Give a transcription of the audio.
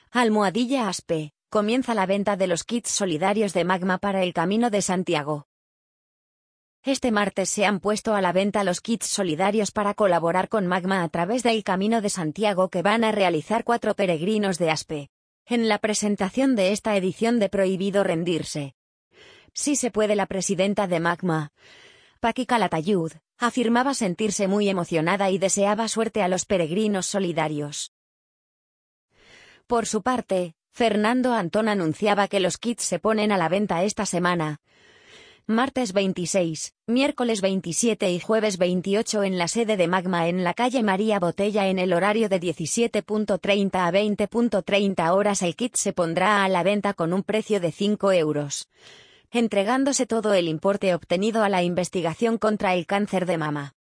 Almohadilla Aspe, comienza la venta de los kits solidarios de Magma para el Camino de Santiago. Este martes se han puesto a la venta los kits solidarios para colaborar con Magma a través del Camino de Santiago que van a realizar 4 peregrinos de Aspe. En la presentación de esta edición de Prohibido Rendirse. Sí se puede, la presidenta de Magma, Paqui Calatayud, afirmaba sentirse muy emocionada y deseaba suerte a los peregrinos solidarios. Por su parte, Fernando Antón anunciaba que los kits se ponen a la venta esta semana, martes 26, miércoles 27 y jueves 28 en la sede de Magma en la calle María Botella en el horario de 17:30 a 20:30 horas. El kit se pondrá a la venta con un precio de 5 euros, entregándose todo el importe obtenido a la investigación contra el cáncer de mama.